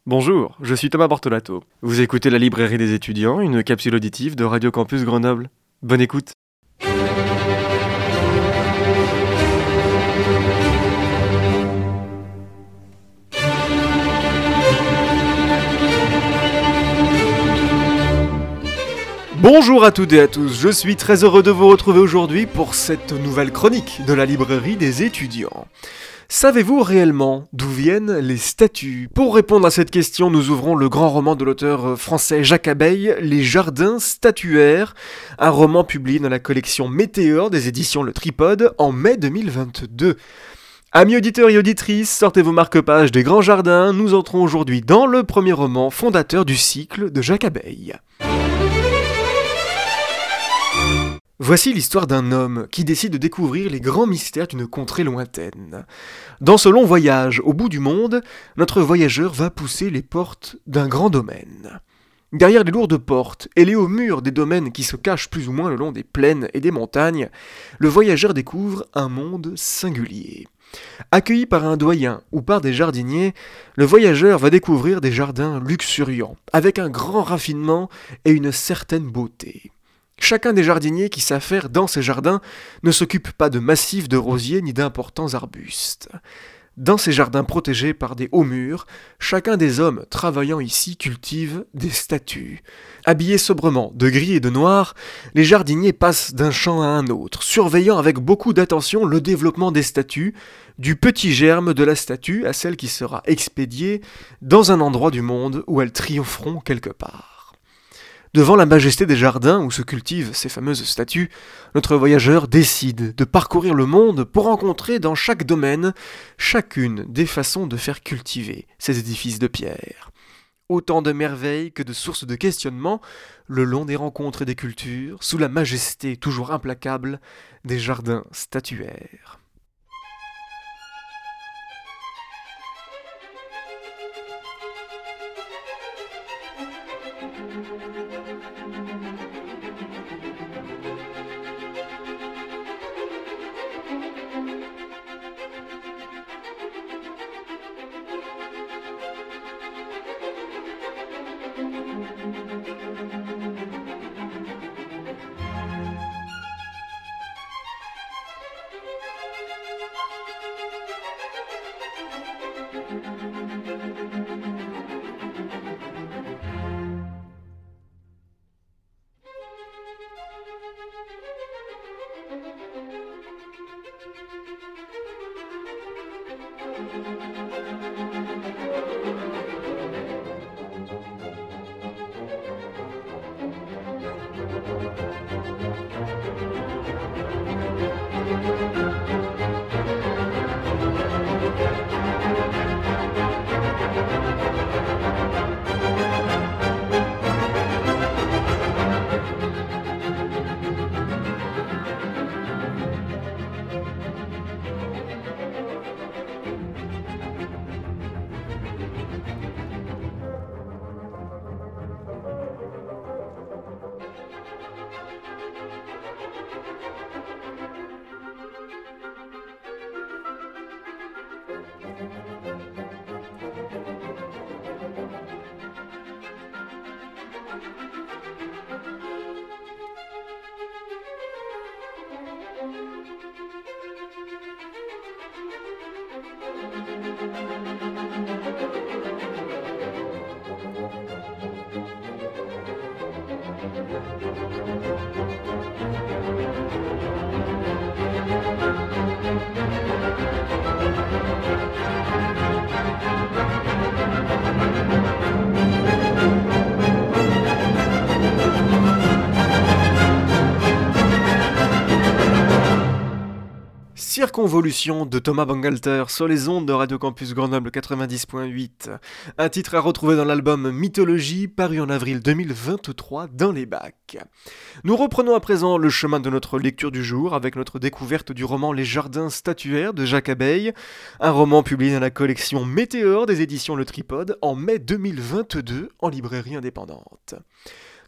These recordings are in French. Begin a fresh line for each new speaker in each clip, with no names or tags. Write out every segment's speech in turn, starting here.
Bonjour, je suis Thomas Bortolato. Vous écoutez La Librairie des étudiants, une capsule auditive de Radio Campus Grenoble. Bonne écoute. Bonjour à toutes et à tous, je suis très heureux de vous retrouver aujourd'hui pour cette nouvelle chronique de la Librairie des étudiants. Savez-vous réellement d'où viennent les statues ? Pour répondre à cette question, nous ouvrons le grand roman de l'auteur français Jacques Abeille, Les Jardins statuaires, un roman publié dans la collection Météore des éditions Le Tripode en mai 2022. Amis auditeurs et auditrices, sortez vos marque-pages des grands jardins, nous entrons aujourd'hui dans le premier roman fondateur du cycle de Jacques Abeille. Voici l'histoire d'un homme qui décide de découvrir les grands mystères d'une contrée lointaine. Dans ce long voyage au bout du monde, notre voyageur va pousser les portes d'un grand domaine. Derrière les lourdes portes et les hauts murs des domaines qui se cachent plus ou moins le long des plaines et des montagnes, le voyageur découvre un monde singulier. Accueilli par un doyen ou par des jardiniers, le voyageur va découvrir des jardins luxuriants, avec un grand raffinement et une certaine beauté. Chacun des jardiniers qui s'affairent dans ces jardins ne s'occupe pas de massifs de rosiers ni d'importants arbustes. Dans ces jardins protégés par des hauts murs, chacun des hommes travaillant ici cultive des statues. Habillés sobrement de gris et de noir, les jardiniers passent d'un champ à un autre, surveillant avec beaucoup d'attention le développement des statues, du petit germe de la statue à celle qui sera expédiée dans un endroit du monde où elles triompheront quelque part. Devant la majesté des jardins où se cultivent ces fameuses statues, notre voyageur décide de parcourir le monde pour rencontrer dans chaque domaine chacune des façons de faire cultiver ces édifices de pierre. Autant de merveilles que de sources de questionnement le long des rencontres et des cultures, sous la majesté toujours implacable des jardins statuaires. Circonvolution de Thomas Bangalter sur les ondes de Radio Campus Grenoble 90.8, un titre à retrouver dans l'album Mythologie paru en avril 2023 dans les bacs. Nous reprenons à présent le chemin de notre lecture du jour avec notre découverte du roman Les Jardins statuaires de Jacques Abeille, un roman publié dans la collection Météore des éditions Le Tripode en mai 2022 en librairie indépendante.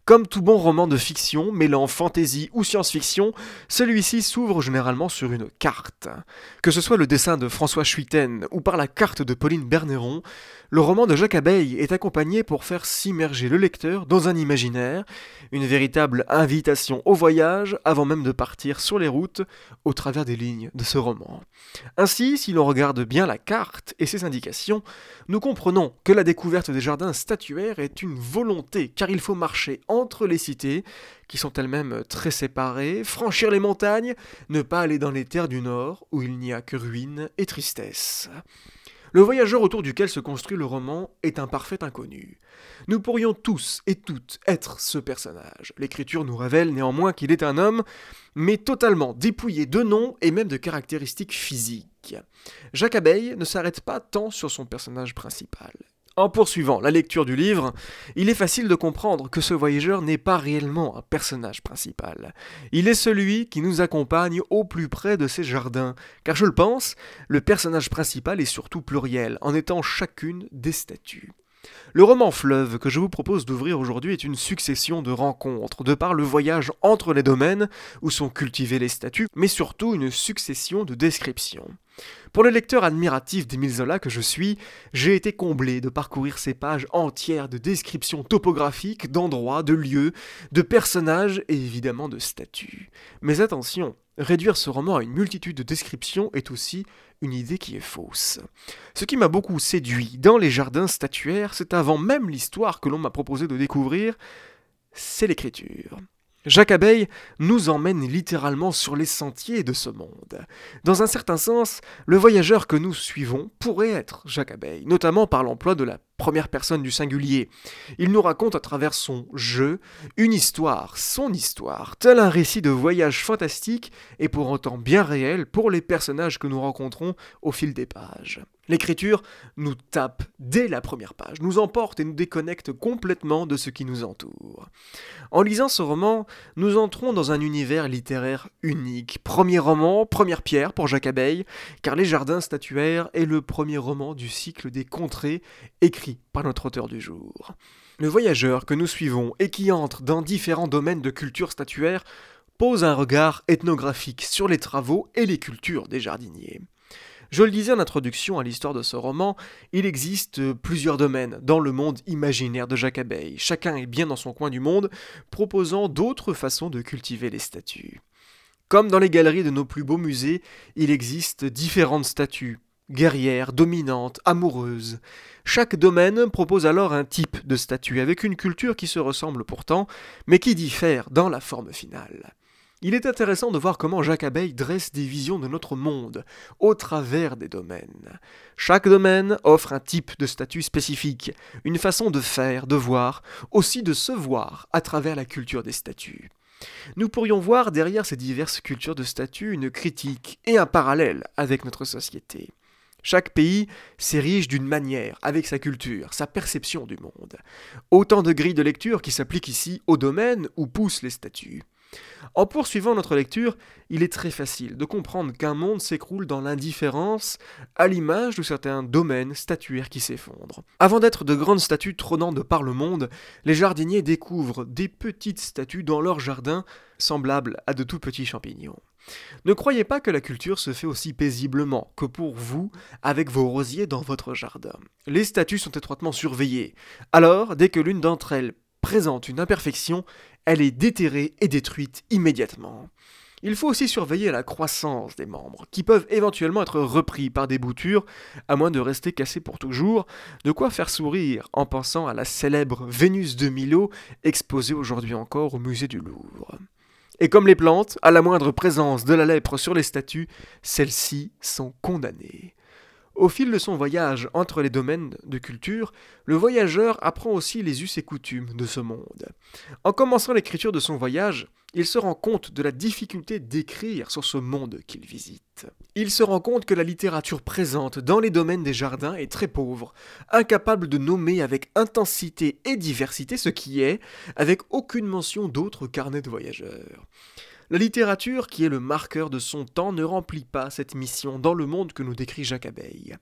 Comme tout bon roman de fiction, mêlant fantasy ou science-fiction, celui-ci s'ouvre généralement sur une carte. Que ce soit le dessin de François Schuiten ou par la carte de Pauline Berneron, le roman de Jacques Abeille est accompagné pour faire s'immerger le lecteur dans un imaginaire, une véritable invitation au voyage avant même de partir sur les routes au travers des lignes de ce roman. Ainsi, si l'on regarde bien la carte et ses indications, nous comprenons que la découverte des jardins statuaires est une volonté, car il faut marcher entre les cités, qui sont elles-mêmes très séparées, franchir les montagnes, ne pas aller dans les terres du Nord, où il n'y a que ruines et tristesse. Le voyageur autour duquel se construit le roman est un parfait inconnu. Nous pourrions tous et toutes être ce personnage. L'écriture nous révèle néanmoins qu'il est un homme, mais totalement dépouillé de nom et même de caractéristiques physiques. Jacques Abeille ne s'arrête pas tant sur son personnage principal. En poursuivant la lecture du livre, il est facile de comprendre que ce voyageur n'est pas réellement un personnage principal. Il est celui qui nous accompagne au plus près de ces jardins, car je le pense, le personnage principal est surtout pluriel, en étant chacune des statues. Le roman Fleuve que je vous propose d'ouvrir aujourd'hui est une succession de rencontres, de par le voyage entre les domaines où sont cultivées les statues, mais surtout une succession de descriptions. Pour le lecteur admiratif d'Émile Zola que je suis, j'ai été comblé de parcourir ces pages entières de descriptions topographiques, d'endroits, de lieux, de personnages et évidemment de statues. Mais attention, réduire ce roman à une multitude de descriptions est aussi une idée qui est fausse. Ce qui m'a beaucoup séduit dans les jardins statuaires, c'est avant même l'histoire que l'on m'a proposé de découvrir, c'est l'écriture. Jacques Abeille nous emmène littéralement sur les sentiers de ce monde. Dans un certain sens, le voyageur que nous suivons pourrait être Jacques Abeille, notamment par l'emploi de la première personne du singulier. Il nous raconte à travers son « je » une histoire, son histoire, tel un récit de voyage fantastique et pour autant bien réel pour les personnages que nous rencontrons au fil des pages. L'écriture nous tape dès la première page, nous emporte et nous déconnecte complètement de ce qui nous entoure. En lisant ce roman, nous entrons dans un univers littéraire unique. Premier roman, première pierre pour Jacques Abeille, car Les Jardins statuaires est le premier roman du cycle des contrées écrit par notre auteur du jour. Le voyageur que nous suivons et qui entre dans différents domaines de culture statuaire pose un regard ethnographique sur les travaux et les cultures des jardiniers. Je le disais en introduction à l'histoire de ce roman, il existe plusieurs domaines dans le monde imaginaire de Jacques Abeille. Chacun est bien dans son coin du monde, proposant d'autres façons de cultiver les statues. Comme dans les galeries de nos plus beaux musées, il existe différentes statues, guerrières, dominantes, amoureuses. Chaque domaine propose alors un type de statue avec une culture qui se ressemble pourtant, mais qui diffère dans la forme finale. Il est intéressant de voir comment Jacques Abeille dresse des visions de notre monde au travers des domaines. Chaque domaine offre un type de statut spécifique, une façon de faire, de voir, aussi de se voir à travers la culture des statues. Nous pourrions voir derrière ces diverses cultures de statues une critique et un parallèle avec notre société. Chaque pays s'érige d'une manière, avec sa culture, sa perception du monde. Autant de grilles de lecture qui s'appliquent ici au domaine où poussent les statues. En poursuivant notre lecture, il est très facile de comprendre qu'un monde s'écroule dans l'indifférence à l'image de certains domaines statuaires qui s'effondrent. Avant d'être de grandes statues trônant de par le monde, les jardiniers découvrent des petites statues dans leur jardin, semblables à de tout petits champignons. Ne croyez pas que la culture se fait aussi paisiblement que pour vous avec vos rosiers dans votre jardin. Les statues sont étroitement surveillées. Alors, dès que l'une d'entre elles présente une imperfection, elle est déterrée et détruite immédiatement. Il faut aussi surveiller la croissance des membres, qui peuvent éventuellement être repris par des boutures, à moins de rester cassés pour toujours, de quoi faire sourire en pensant à la célèbre Vénus de Milo, exposée aujourd'hui encore au musée du Louvre. Et comme les plantes, à la moindre présence de la lèpre sur les statues, celles-ci sont condamnées. Au fil de son voyage entre les domaines de culture, le voyageur apprend aussi les us et coutumes de ce monde. En commençant l'écriture de son voyage, il se rend compte de la difficulté d'écrire sur ce monde qu'il visite. Il se rend compte que la littérature présente dans les domaines des jardins est très pauvre, incapable de nommer avec intensité et diversité ce qui est, avec aucune mention d'autres carnets de voyageurs. La littérature, qui est le marqueur de son temps, ne remplit pas cette mission dans le monde que nous décrit Jacques Abeille.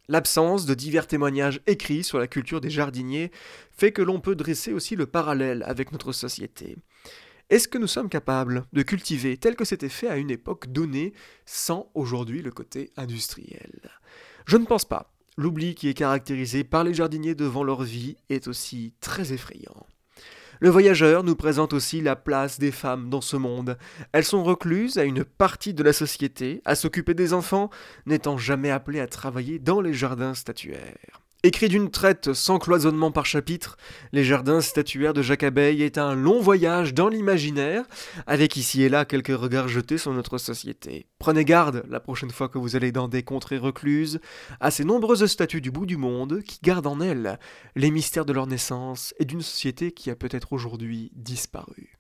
L'absence de divers témoignages écrits sur la culture des jardiniers fait que l'on peut dresser aussi le parallèle avec notre société. Est-ce que nous sommes capables de cultiver tel que c'était fait à une époque donnée sans aujourd'hui le côté industriel? Je ne pense pas. L'oubli qui est caractérisé par les jardiniers devant leur vie est aussi très effrayant. Le voyageur nous présente aussi la place des femmes dans ce monde. Elles sont recluses à une partie de la société, à s'occuper des enfants, n'étant jamais appelées à travailler dans les jardins statuaires. Écrit d'une traite sans cloisonnement par chapitre, Les jardins statuaires de Jacques Abeille est un long voyage dans l'imaginaire, avec ici et là quelques regards jetés sur notre société. Prenez garde, la prochaine fois que vous allez dans des contrées recluses, à ces nombreuses statues du bout du monde qui gardent en elles les mystères de leur naissance et d'une société qui a peut-être aujourd'hui disparu.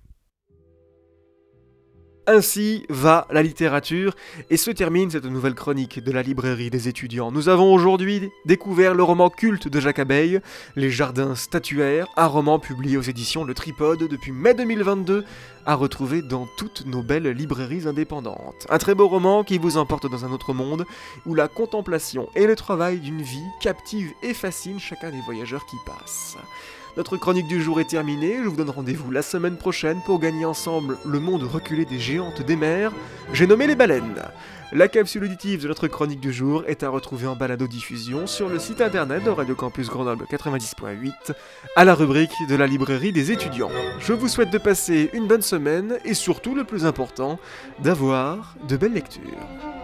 Ainsi va la littérature, et se termine cette nouvelle chronique de la librairie des étudiants. Nous avons aujourd'hui découvert le roman culte de Jacques Abeille, Les jardins statuaires, un roman publié aux éditions Le Tripode depuis mai 2022, à retrouver dans toutes nos belles librairies indépendantes. Un très beau roman qui vous emporte dans un autre monde, où la contemplation et le travail d'une vie captive et fascine chacun des voyageurs qui passent. Notre chronique du jour est terminée, je vous donne rendez-vous la semaine prochaine pour gagner ensemble le monde reculé des géantes des mers, j'ai nommé les baleines. La capsule auditive de notre chronique du jour est à retrouver en balado-diffusion sur le site internet de Radio Campus Grenoble 90.8, à la rubrique de la librairie des étudiants. Je vous souhaite de passer une bonne semaine et surtout, le plus important, d'avoir de belles lectures.